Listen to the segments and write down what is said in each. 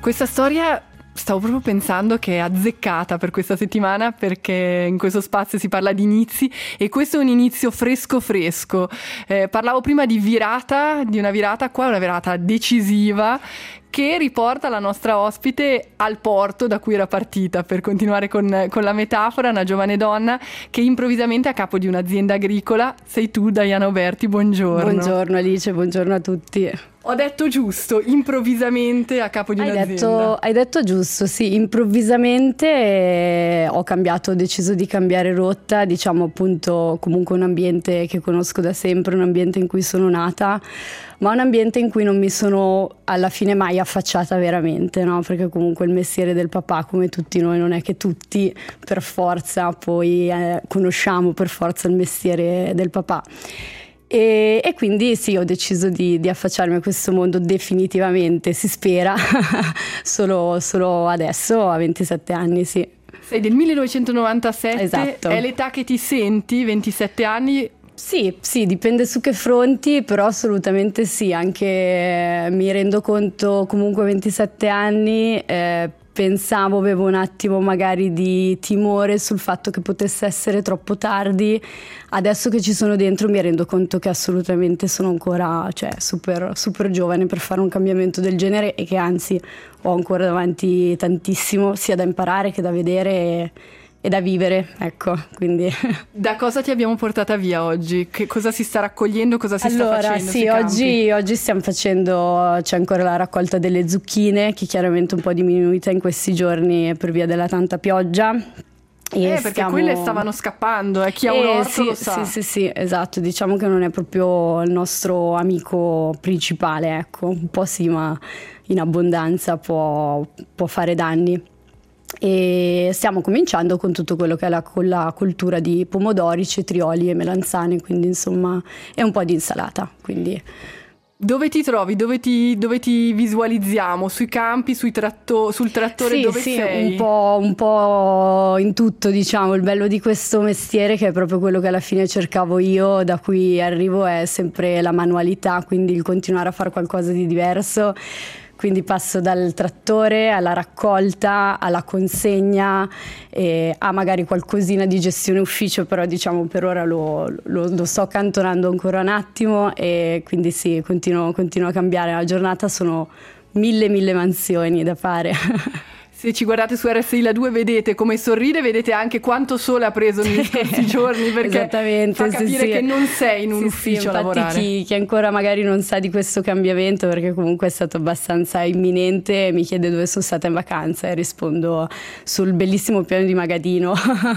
Questa storia stavo proprio pensando che è azzeccata per questa settimana, perché in questo spazio si parla di inizi e questo è un inizio fresco fresco. Parlavo prima di virata, di una virata, qua è una virata decisiva che riporta la nostra ospite al porto da cui era partita, per continuare con la metafora, una giovane donna che improvvisamente è a capo di un'azienda agricola. Sei tu, Diana Oberti, buongiorno. Buongiorno Alice, buongiorno a tutti. Ho detto giusto, improvvisamente a capo di un'azienda. Hai detto giusto, sì, improvvisamente ho deciso di cambiare rotta, diciamo appunto comunque un ambiente che conosco da sempre, un ambiente in cui sono nata, ma un ambiente in cui non mi sono alla fine mai affacciata veramente, no? Perché comunque il mestiere del papà, come tutti noi, non è che tutti per forza poi conosciamo per forza il mestiere del papà. E quindi sì, ho deciso di affacciarmi a questo mondo definitivamente, si spera, solo adesso, a 27 anni, sì. Sei del 1997, esatto. È l'età che ti senti, 27 anni? Sì, dipende su che fronti, però assolutamente sì, anche mi rendo conto comunque a 27 anni, avevo un attimo magari di timore sul fatto che potesse essere troppo tardi. Adesso che ci sono dentro mi rendo conto che assolutamente sono ancora super, super giovane per fare un cambiamento del genere e che anzi ho ancora davanti tantissimo sia da imparare che da vedere e da vivere, ecco, quindi. Da cosa ti abbiamo portata via oggi? Che cosa si sta raccogliendo, cosa si sta facendo? Sì, oggi stiamo facendo, c'è ancora la raccolta delle zucchine, che chiaramente è un po' diminuita in questi giorni per via della tanta pioggia. Perché quelle stavano scappando, chi ha un orto lo sa. Sì, esatto, diciamo che non è proprio il nostro amico principale, ecco, un po' sì, ma in abbondanza può fare danni. E stiamo cominciando con tutto quello che è con la coltura di pomodori, cetrioli e melanzane, quindi insomma è un po' di insalata, quindi. Dove ti trovi? Dove ti visualizziamo? Sui campi, sul trattore, dove sei? Un po' in tutto, diciamo. Il bello di questo mestiere, che è proprio quello che alla fine cercavo io, da cui arrivo, è sempre la manualità, quindi il continuare a fare qualcosa di diverso. Quindi passo dal trattore alla raccolta, alla consegna, a magari qualcosina di gestione ufficio, però diciamo per ora lo sto accantonando ancora un attimo e quindi sì, continuo a cambiare. La giornata sono mille mansioni da fare. Se ci guardate su RSI La 2 vedete come sorride, vedete anche quanto sole ha preso negli scorsi giorni, perché fa capire che non sei in un ufficio a lavorare. Infatti chi ancora magari non sa di questo cambiamento, perché comunque è stato abbastanza imminente, mi chiede dove sono stata in vacanza e rispondo sul bellissimo piano di Magadino.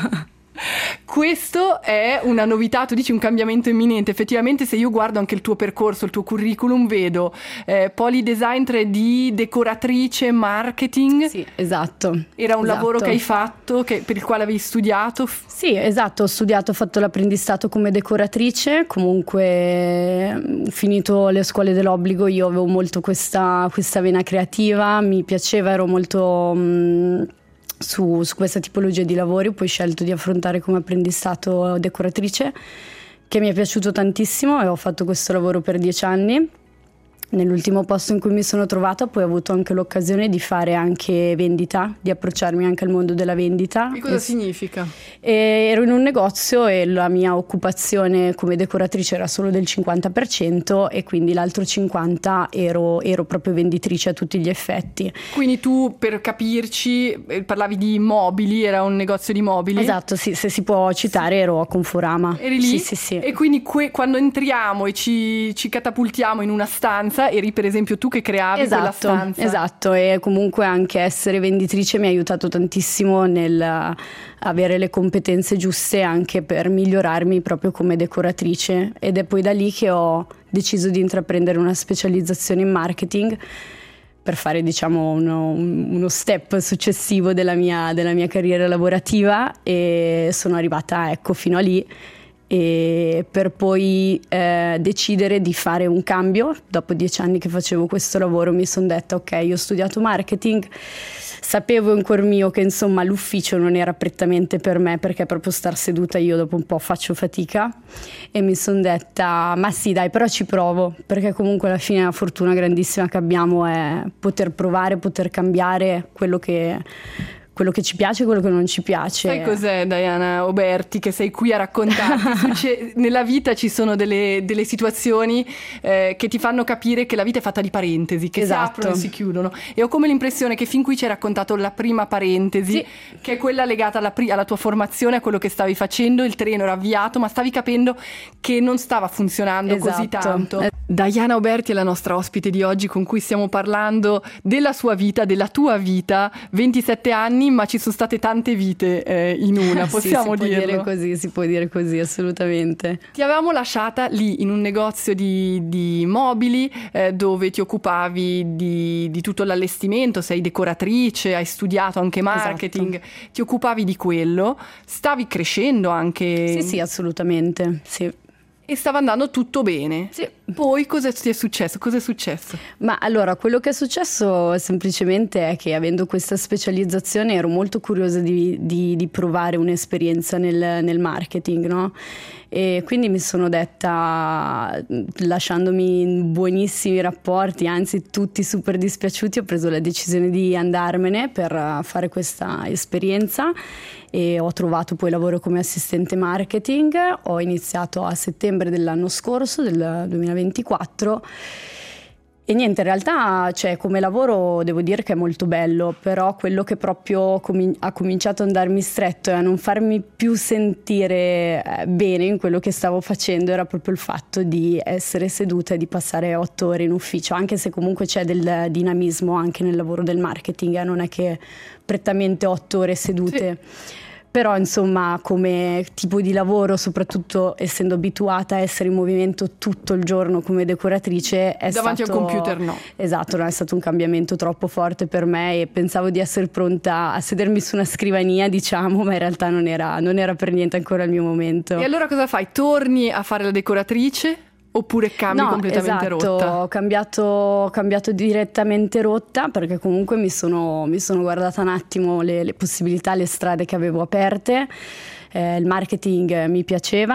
Questo è una novità, tu dici un cambiamento imminente. Effettivamente se io guardo anche il tuo percorso, il tuo curriculum, vedo Polydesign 3D, decoratrice, marketing. Sì, esatto. Era un lavoro che hai fatto, per il quale avevi studiato? Sì, esatto, ho fatto l'apprendistato come decoratrice, comunque finito le scuole dell'obbligo io avevo molto questa vena creativa, mi piaceva, ero molto su questa tipologia di lavori, poi ho scelto di affrontare come apprendistato decoratrice, che mi è piaciuto tantissimo e ho fatto questo lavoro per 10 anni. Nell'ultimo posto in cui mi sono trovata poi ho avuto anche l'occasione di fare anche vendita, di approcciarmi anche al mondo della vendita. E cosa significa? Ero in un negozio e la mia occupazione come decoratrice era solo del 50% e quindi l'altro 50% ero proprio venditrice a tutti gli effetti. Quindi tu, per capirci, parlavi di mobili, era un negozio di mobili? Esatto, sì, se si può citare ero a Conforama. Eri lì? Sì. E quindi quando entriamo e ci catapultiamo in una stanza, eri per esempio tu che creavi quella stanza. Esatto, e comunque anche essere venditrice mi ha aiutato tantissimo nel avere le competenze giuste anche per migliorarmi proprio come decoratrice, ed è poi da lì che ho deciso di intraprendere una specializzazione in marketing per fare diciamo uno step successivo della mia carriera lavorativa, e sono arrivata fino a lì. e per poi decidere di fare un cambio. Dopo 10 anni che facevo questo lavoro mi sono detta ok, io ho studiato marketing, sapevo in cuor mio che insomma l'ufficio non era prettamente per me, perché proprio star seduta io dopo un po' faccio fatica, e mi sono detta ma sì dai, però ci provo, perché comunque alla fine la fortuna grandissima che abbiamo è poter provare, poter cambiare quello che ci piace e quello che non ci piace. Sai cos'è, Diana Oberti, che sei qui a raccontarti? Nella vita ci sono delle situazioni che ti fanno capire che la vita è fatta di parentesi, che esatto. si aprono e si chiudono. E ho come l'impressione che fin qui ci hai raccontato la prima parentesi, sì. che è quella legata alla tua formazione, a quello che stavi facendo. Il treno era avviato, ma stavi capendo che non stava funzionando così tanto. Diana Oberti è la nostra ospite di oggi, con cui stiamo parlando della sua vita, della tua vita, 27 anni, ma ci sono state tante vite in una, possiamo dirlo? Si può dire così, assolutamente. Ti avevamo lasciata lì in un negozio di mobili dove ti occupavi di tutto l'allestimento, sei decoratrice, hai studiato anche marketing, esatto. Ti occupavi di quello, stavi crescendo anche. Sì, assolutamente, sì. E stava andando tutto bene. Sì. Poi cosa ti è successo? Cosa è successo? Ma allora, quello che è successo semplicemente è che, avendo questa specializzazione, ero molto curiosa di provare un'esperienza nel marketing, no? E quindi mi sono detta, lasciandomi in buonissimi rapporti, anzi tutti super dispiaciuti, ho preso la decisione di andarmene per fare questa esperienza, e ho trovato poi lavoro come assistente marketing. Ho iniziato a settembre dell'anno scorso, del 2024, e niente, in realtà come lavoro devo dire che è molto bello, però quello che proprio ha cominciato ad andarmi stretto e a non farmi più sentire bene in quello che stavo facendo era proprio il fatto di essere seduta e di passare 8 ore in ufficio, anche se comunque c'è del dinamismo anche nel lavoro del marketing, non è che prettamente 8 ore sedute. Sì. Però insomma, come tipo di lavoro, soprattutto essendo abituata a essere in movimento tutto il giorno come decoratrice, davanti al computer no. Esatto, non è stato un cambiamento troppo forte per me, e pensavo di essere pronta a sedermi su una scrivania, diciamo, ma in realtà non era per niente ancora il mio momento. E allora cosa fai? Torni a fare la decoratrice? Oppure cambi completamente rotta? Ho cambiato direttamente rotta, perché comunque mi sono guardata un attimo le possibilità, le strade che avevo aperte. Il marketing mi piace,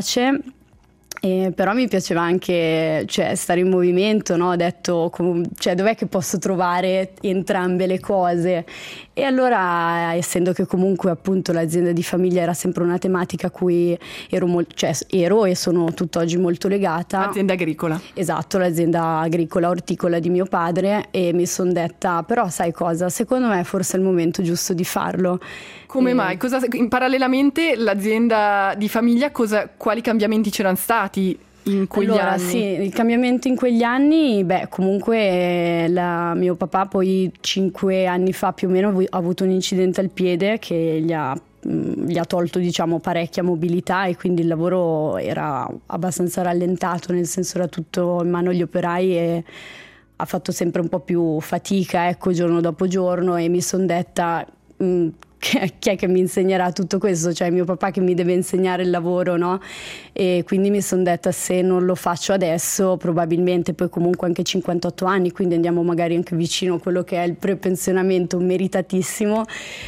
però mi piaceva anche stare in movimento, no? Ho detto dov'è che posso trovare entrambe le cose, e allora, essendo che comunque appunto l'azienda di famiglia era sempre una tematica a cui ero e sono tutt'oggi molto legata. Azienda agricola. Esatto, l'azienda agricola orticola di mio padre, e mi sono detta però sai cosa, secondo me forse è il momento giusto di farlo. Come mai? Parallelamente l'azienda di famiglia, quali cambiamenti c'erano stati in quegli anni? Sì, il cambiamento in quegli anni, comunque mio papà poi 5 anni fa più o meno ha avuto un incidente al piede che gli ha tolto, diciamo, parecchia mobilità, e quindi il lavoro era abbastanza rallentato, nel senso era tutto in mano agli operai e ha fatto sempre un po' più fatica, giorno dopo giorno, e mi sono detta chi è che mi insegnerà tutto questo? Mio papà che mi deve insegnare il lavoro, no? E quindi mi sono detta, se non lo faccio adesso, probabilmente poi comunque anche 58 anni, quindi andiamo magari anche vicino a quello che è il prepensionamento meritatissimo,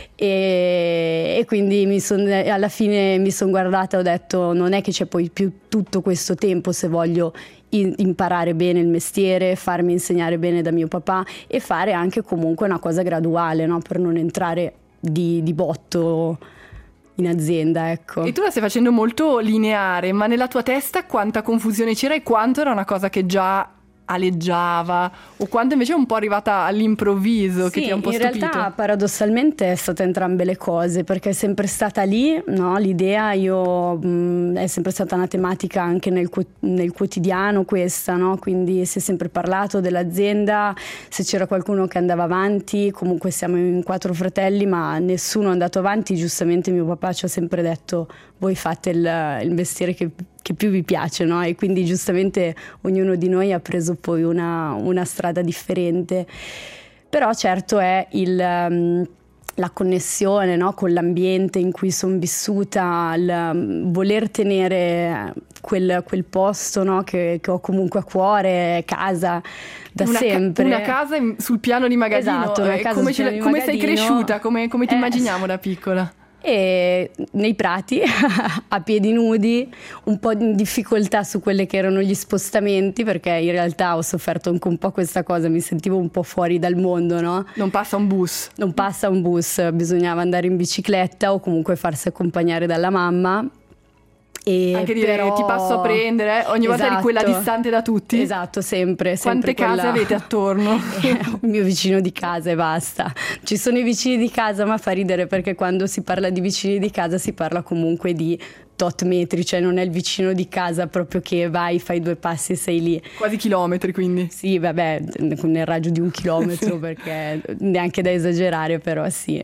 e quindi alla fine mi sono guardata e ho detto, non è che c'è poi più tutto questo tempo se voglio imparare bene il mestiere, farmi insegnare bene da mio papà, e fare anche comunque una cosa graduale, no? Per non entrare di botto in azienda, ecco. E tu la stai facendo molto lineare, ma nella tua testa quanta confusione c'era, e quanto era una cosa che già aleggiava, o quanto invece è un po' arrivata all'improvviso, che ti ha un po' stupito? In realtà paradossalmente è stata entrambe le cose, perché è sempre stata lì, no? L'idea è sempre stata una tematica anche nel quotidiano questa, no? Quindi si è sempre parlato dell'azienda, se c'era qualcuno che andava avanti, comunque siamo in 4 fratelli ma nessuno è andato avanti, giustamente mio papà ci ha sempre detto, voi fate il mestiere che più vi piace, no? E quindi giustamente ognuno di noi ha preso poi una strada differente. Però certo è la connessione, no, con l'ambiente in cui sono vissuta, il voler tenere quel posto, no, che ho comunque a cuore, casa da sempre. Una casa sul piano di Magadino. Esatto, una casa come sul piano di come sei Magadino. cresciuta? Come ti immaginiamo da piccola? E nei prati a piedi nudi, un po' di difficoltà su quelli che erano gli spostamenti, perché in realtà ho sofferto anche un po' questa cosa, mi sentivo un po' fuori dal mondo, no? Non passa un bus, bisognava andare in bicicletta o comunque farsi accompagnare dalla mamma. E anche dire però... ti passo a prendere, ogni volta eri quella distante da tutti. Esatto, sempre. Quante case avete attorno? Il mio vicino di casa e basta. Ci sono i vicini di casa, ma fa ridere perché quando si parla di vicini di casa si parla comunque di tot metri, cioè non è il vicino di casa proprio che vai, fai 2 passi e sei lì. Quasi chilometri, quindi. Sì, vabbè, nel raggio di 1 chilometro, perché neanche da esagerare, però sì.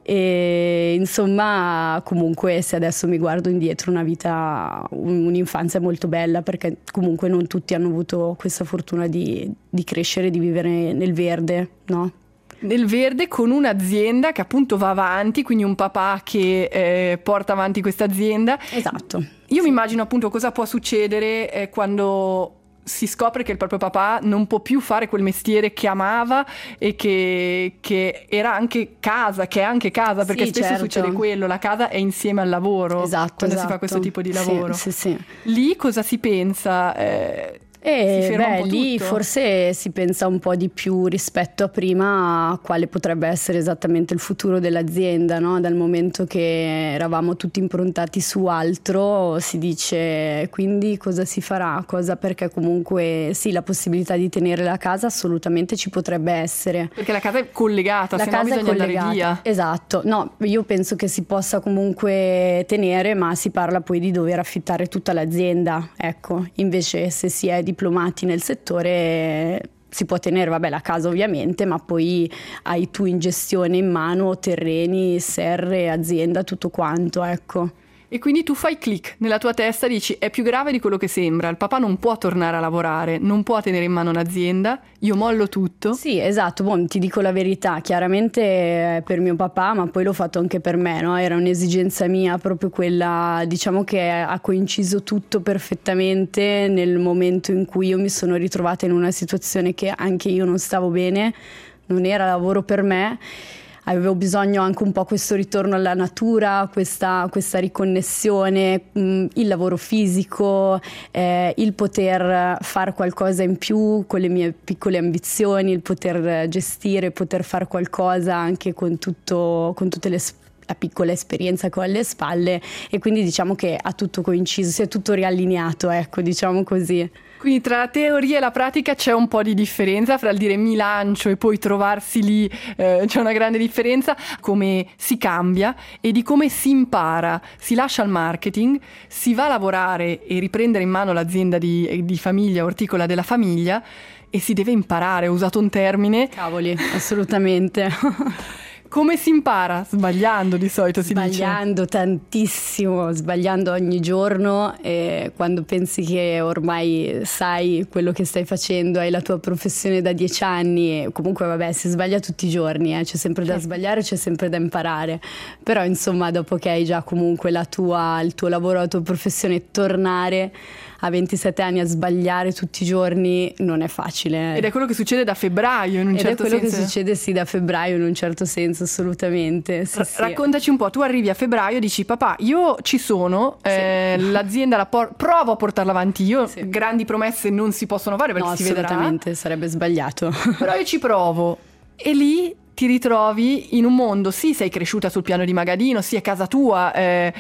E insomma, comunque, se adesso mi guardo indietro, una vita, un'infanzia molto bella, perché comunque non tutti hanno avuto questa fortuna di crescere, di vivere nel verde, no? Nel verde, con un'azienda che appunto va avanti, quindi un papà che porta avanti questa azienda. Esatto. Io mi immagino appunto cosa può succedere quando si scopre che il proprio papà non può più fare quel mestiere che amava e che era anche casa, che è anche casa, perché sì, spesso certo. succede quello, la casa è insieme al lavoro, quando si fa questo tipo di lavoro. Sì. Lì cosa si pensa? Si ferma un po' lì tutto? forse si pensa un po' di più rispetto a prima a quale potrebbe essere esattamente il futuro dell'azienda, no? Dal momento che eravamo tutti improntati su altro, si dice quindi cosa si farà, perché comunque sì, la possibilità di tenere la casa assolutamente ci potrebbe essere. Perché la casa è collegata, se no bisogna andare via. Esatto, no, io penso che si possa comunque tenere, ma si parla poi di dover affittare tutta l'azienda, ecco, invece se si è diplomati nel settore si può tenere, vabbè, la casa ovviamente, ma poi hai tu in gestione in mano terreni, serre, azienda, tutto quanto, ecco. E quindi tu fai click nella tua testa, dici è più grave di quello che sembra, il papà non può tornare a lavorare, non può tenere in mano un'azienda, io mollo tutto. Sì, esatto, ti dico la verità, chiaramente per mio papà, ma poi l'ho fatto anche per me, no? Era un'esigenza mia proprio quella, diciamo che ha coinciso tutto perfettamente nel momento in cui io mi sono ritrovata in una situazione che anche io non stavo bene, non era lavoro per me. Avevo bisogno anche un po' questo ritorno alla natura, questa riconnessione, il lavoro fisico, il poter fare qualcosa in più con le mie piccole ambizioni, il poter gestire, poter fare qualcosa anche con tutte la piccola esperienza che ho alle spalle, e quindi diciamo che ha tutto coinciso, si è tutto riallineato, ecco, diciamo così. Quindi tra la teoria e la pratica c'è un po' di differenza, fra il dire mi lancio e poi trovarsi lì c'è una grande differenza, come si cambia e di come si impara, si lascia il marketing, si va a lavorare e riprendere in mano l'azienda di famiglia, orticola della famiglia, e si deve imparare, ho usato un termine. Cavoli, assolutamente. Come si impara? Sbagliando di solito si dice. Sbagliando tantissimo, sbagliando ogni giorno, e quando pensi che ormai sai quello che stai facendo, hai la tua professione da 10 anni, e comunque vabbè, si sbaglia tutti i giorni, c'è sempre da sbagliare, c'è sempre da imparare, però insomma dopo che hai già comunque il tuo lavoro, la tua professione, tornare a 27 anni a sbagliare tutti i giorni non è facile. Ed è quello che succede da febbraio in un certo senso. Ed è quello che succede sì da febbraio in un certo senso, assolutamente. Sì, Raccontaci un po', tu arrivi a febbraio e dici papà io ci sono, l'azienda provo a portarla avanti io, grandi promesse non si possono fare perché si vedrà. Assolutamente, sarebbe sbagliato. Però io ci provo e lì ti ritrovi in un mondo, sì, sei cresciuta sul piano di Magadino, sì, è casa tua,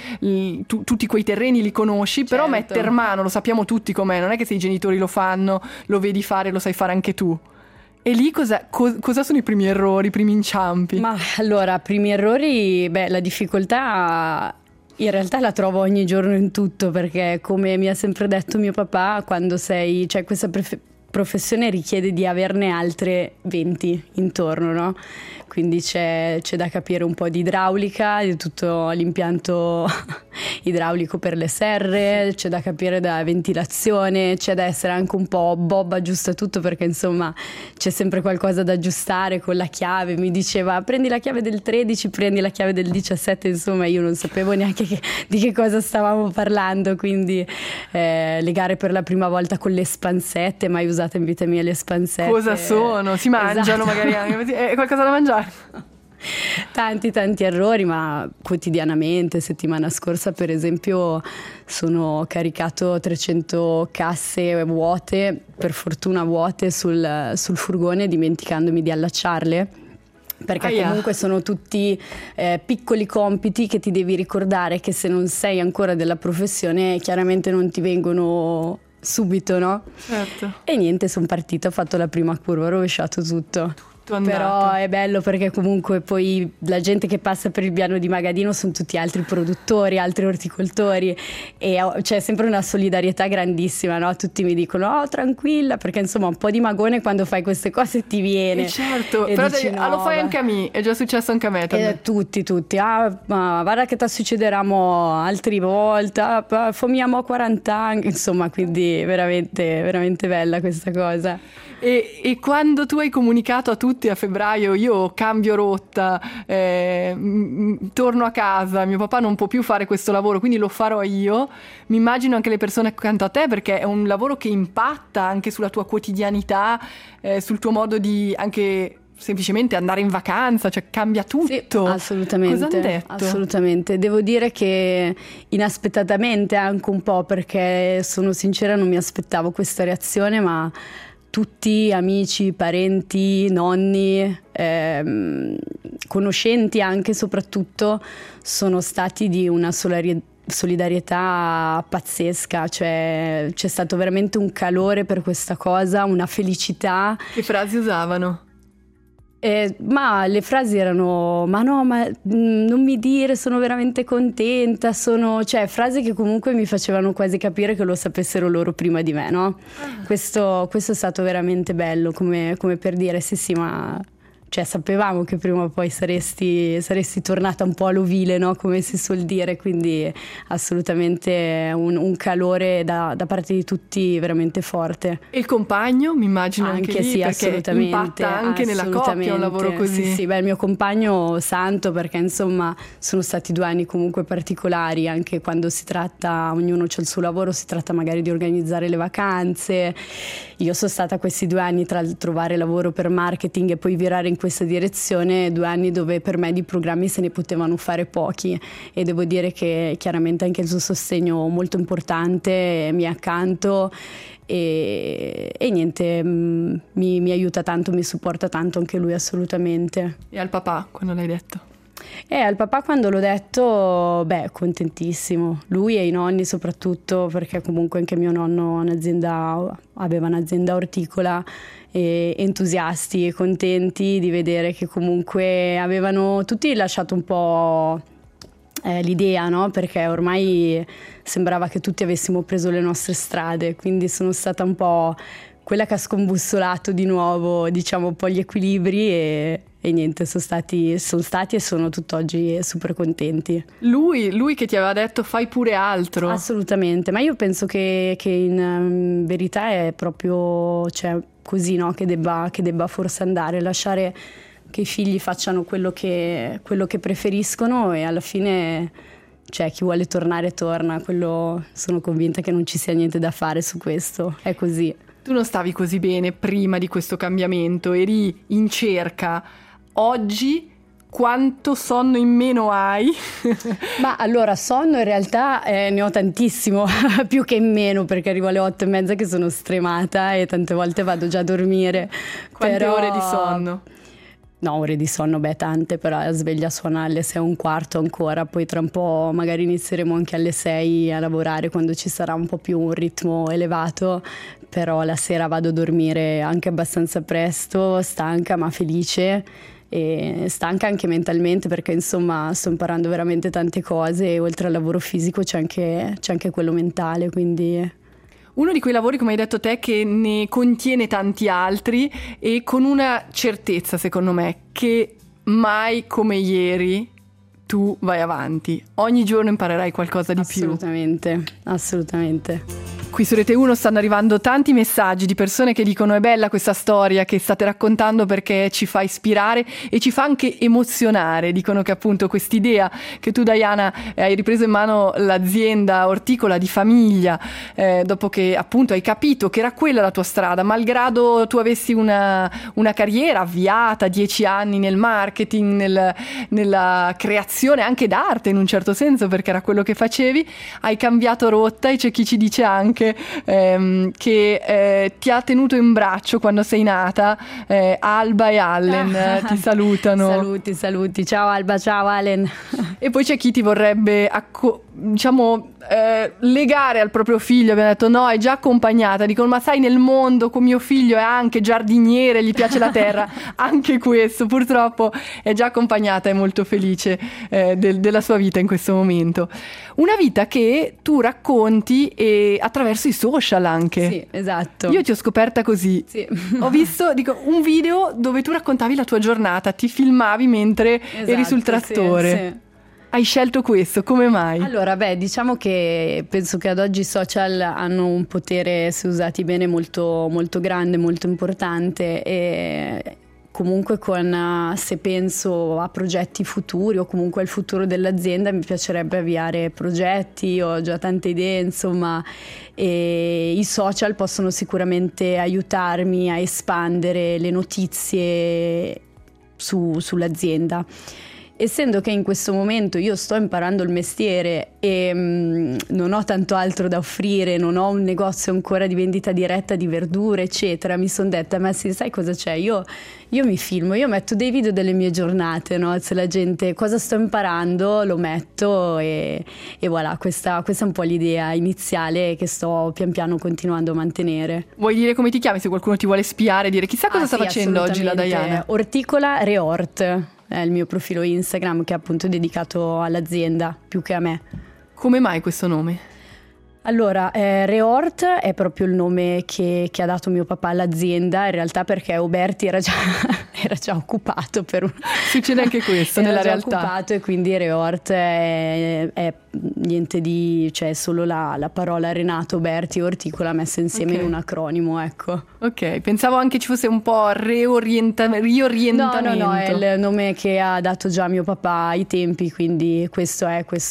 tutti quei terreni li conosci, però metter mano, lo sappiamo tutti com'è, non è che se i genitori lo fanno, lo vedi fare, lo sai fare anche tu. E lì cosa sono i primi errori, i primi inciampi? Ma allora, primi errori, la difficoltà in realtà la trovo ogni giorno in tutto, perché come mi ha sempre detto mio papà, quando c'è questa professione richiede di averne altre 20 intorno, no? Quindi c'è da capire un po' di idraulica, di tutto l'impianto idraulico per le serre, c'è da capire da ventilazione, c'è da essere anche un po' Bob aggiusta tutto, perché insomma c'è sempre qualcosa da aggiustare con la chiave. Mi diceva prendi la chiave del 13, prendi la chiave del 17, insomma io non sapevo neanche di che cosa stavamo parlando, quindi le gare per la prima volta con le spansette, mai usate in vita mia le spansette. Cosa sono? Si mangiano, esatto. Magari anche, è qualcosa da mangiare? Tanti errori, ma quotidianamente. Settimana scorsa per esempio sono caricato 300 casse vuote, per fortuna vuote, sul furgone, dimenticandomi di allacciarle, perché comunque sono tutti piccoli compiti che ti devi ricordare, che se non sei ancora della professione chiaramente non ti vengono subito, no? Certo. E niente, sono partita, ho fatto la prima curva, ho rovesciato tutto. Però è bello perché comunque poi la gente che passa per il piano di Magadino sono tutti altri produttori, altri orticoltori, e c'è sempre una solidarietà grandissima, no? Tutti mi dicono tranquilla, perché insomma un po' di magone quando fai queste cose ti viene. Certo, però dici, lo fai anche a me, è già successo anche a me. Tutti, ma guarda che ti succederemo altre volte, fumiamo a 40 anni, insomma, quindi veramente, veramente bella questa cosa. E quando tu hai comunicato a tutti a febbraio io cambio rotta, torno a casa, mio papà non può più fare questo lavoro, quindi lo farò io, mi immagino anche le persone accanto a te, perché è un lavoro che impatta anche sulla tua quotidianità, sul tuo modo di anche semplicemente andare in vacanza, cioè cambia tutto. Sì, assolutamente. Cosa hanno detto? Assolutamente. Devo dire che inaspettatamente anche un po', perché sono sincera, non mi aspettavo questa reazione, ma tutti, amici, parenti, nonni, conoscenti anche soprattutto, sono stati di una solidarietà pazzesca, cioè c'è stato veramente un calore per questa cosa, una felicità. Che frasi usavano? Ma le frasi erano non mi dire, sono veramente contenta, cioè frasi che comunque mi facevano quasi capire che lo sapessero loro prima di me, no? Questo è stato veramente bello, come per dire sì, ma cioè sapevamo che prima o poi saresti tornata un po' all'ovile, no? Come si suol dire, quindi assolutamente un calore da parte di tutti veramente forte. E il compagno, mi immagino anche lì, sì, perché assolutamente, impatta anche nella coppia un lavoro così. Sì, il mio compagno santo, perché insomma sono stati 2 anni comunque particolari, anche quando si tratta, ognuno c'ha il suo lavoro, si tratta magari di organizzare le vacanze. Io sono stata questi 2 anni tra il trovare lavoro per marketing e poi virare in questa direzione, 2 anni dove per me di programmi se ne potevano fare pochi, e devo dire che chiaramente anche il suo sostegno molto importante mi è accanto e niente, mi aiuta tanto, mi supporta tanto anche lui, assolutamente. E al papà quando l'hai detto? Al papà quando l'ho detto, contentissimo, lui e i nonni soprattutto, perché comunque anche mio nonno aveva un'azienda orticola, e entusiasti e contenti di vedere che comunque avevano tutti lasciato un po' l'idea, no? Perché ormai sembrava che tutti avessimo preso le nostre strade, quindi sono stata un po' quella che ha scombussolato di nuovo, diciamo, un po' gli equilibri e niente, sono stati e sono tutt'oggi super contenti. Lui che ti aveva detto fai pure altro. Assolutamente, ma io penso che in verità è proprio così, no? Che debba forse andare, lasciare che i figli facciano quello che preferiscono, e alla fine chi vuole tornare torna, quello sono convinta che non ci sia niente da fare su questo, è così. Tu non stavi così bene prima di questo cambiamento, eri in cerca. Oggi quanto sonno in meno hai? Ma allora sonno in realtà ne ho tantissimo, più che in meno, perché arrivo alle 8:30 che sono stremata e tante volte vado già a dormire. Quante ore di sonno? No, ore di sonno, tante, però la sveglia suona alle 6:15 ancora, poi tra un po' magari inizieremo anche alle 6 a lavorare quando ci sarà un po' più un ritmo elevato, però la sera vado a dormire anche abbastanza presto, stanca ma felice, e stanca anche mentalmente, perché insomma sto imparando veramente tante cose e oltre al lavoro fisico c'è anche quello mentale, quindi... Uno di quei lavori, come hai detto te, che ne contiene tanti altri e con una certezza, secondo me, che mai come ieri tu vai avanti. Ogni giorno imparerai qualcosa di più. Assolutamente, assolutamente. Qui su Rete 1 stanno arrivando tanti messaggi di persone che dicono: è bella questa storia che state raccontando perché ci fa ispirare e ci fa anche emozionare. Dicono che appunto quest'idea che tu, Diana, hai ripreso in mano l'azienda orticola di famiglia dopo che appunto hai capito che era quella la tua strada, malgrado tu avessi una carriera avviata, 10 anni nel marketing, nella creazione anche d'arte in un certo senso, perché era quello che facevi, hai cambiato rotta e c'è chi ci dice anche che ti ha tenuto in braccio quando sei nata. Alba e Allen ti salutano. Saluti, ciao Alba, ciao Allen. E poi c'è chi ti vorrebbe legare al proprio figlio. Abbiamo detto no, è già accompagnata, dicono ma sai, nel mondo con mio figlio è anche giardiniere, gli piace la terra. Anche questo purtroppo è già accompagnata, è molto felice della sua vita in questo momento, una vita che tu racconti attraverso i social anche. Sì, esatto. Io ti ho scoperta così. Sì. Ho visto un video dove tu raccontavi la tua giornata, ti filmavi mentre eri sul trattore. Sì. Hai scelto questo, come mai? Allora, diciamo che penso che ad oggi i social hanno un potere, se usati bene, molto, molto grande, molto importante, e comunque se penso a progetti futuri o comunque al futuro dell'azienda, mi piacerebbe avviare progetti, ho già tante idee, insomma, e i social possono sicuramente aiutarmi a espandere le notizie sull'azienda. Essendo che in questo momento io sto imparando il mestiere e non ho tanto altro da offrire, non ho un negozio ancora di vendita diretta di verdure, eccetera, mi sono detta, ma sì, sai cosa c'è? Io mi filmo, io metto dei video delle mie giornate, no? Se la gente, cosa sto imparando, lo metto e voilà, questa è un po' l'idea iniziale che sto pian piano continuando a mantenere. Vuoi dire come ti chiami, se qualcuno ti vuole spiare, dire chissà cosa sta facendo oggi la Diana? Orticola Reort è il mio profilo Instagram, che è appunto dedicato all'azienda più che a me. Come mai questo nome? Allora, Reort è proprio il nome che ha dato mio papà all'azienda, in realtà perché Uberti era già occupato per un... Succede anche questo nella realtà. Era già occupato, e quindi Reort è niente di... cioè solo la parola Renato, Uberti e Orticola messa insieme in un acronimo, ecco. Ok, pensavo anche ci fosse un po' riorientamento. No, è il nome che ha dato già mio papà ai tempi, quindi questo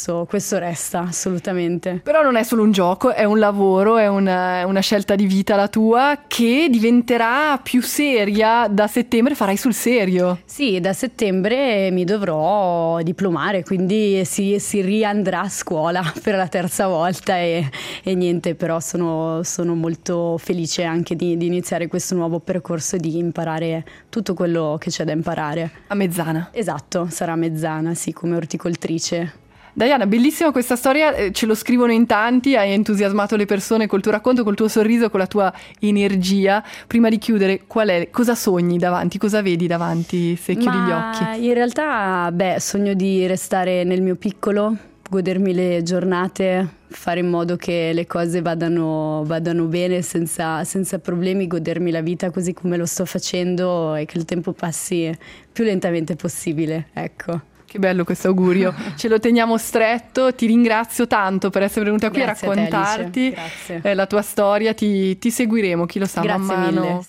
resta assolutamente. Però non è solo un gioco, è un lavoro, è una scelta di vita la tua, che diventerà più seria da settembre. Farai sul serio? Sì, da settembre mi dovrò diplomare, quindi si riandrà a scuola per la terza volta e niente, però sono molto felice anche di iniziare questo nuovo percorso e di imparare tutto quello che c'è da imparare. A Mezzana? Esatto, sarà a Mezzana, sì, come orticoltrice. Diana, bellissima questa storia, ce lo scrivono in tanti, hai entusiasmato le persone col tuo racconto, col tuo sorriso, con la tua energia. Prima di chiudere, cosa sogni davanti, cosa vedi davanti se chiudi gli occhi? In realtà, sogno di restare nel mio piccolo, godermi le giornate, fare in modo che le cose vadano bene senza problemi, godermi la vita così come lo sto facendo e che il tempo passi più lentamente possibile, ecco. Che bello questo augurio, ce lo teniamo stretto. Ti ringrazio tanto per essere venuta qui. Grazie a raccontarti a te, la tua storia, ti seguiremo, chi lo sa, Grazie man mano. Mille.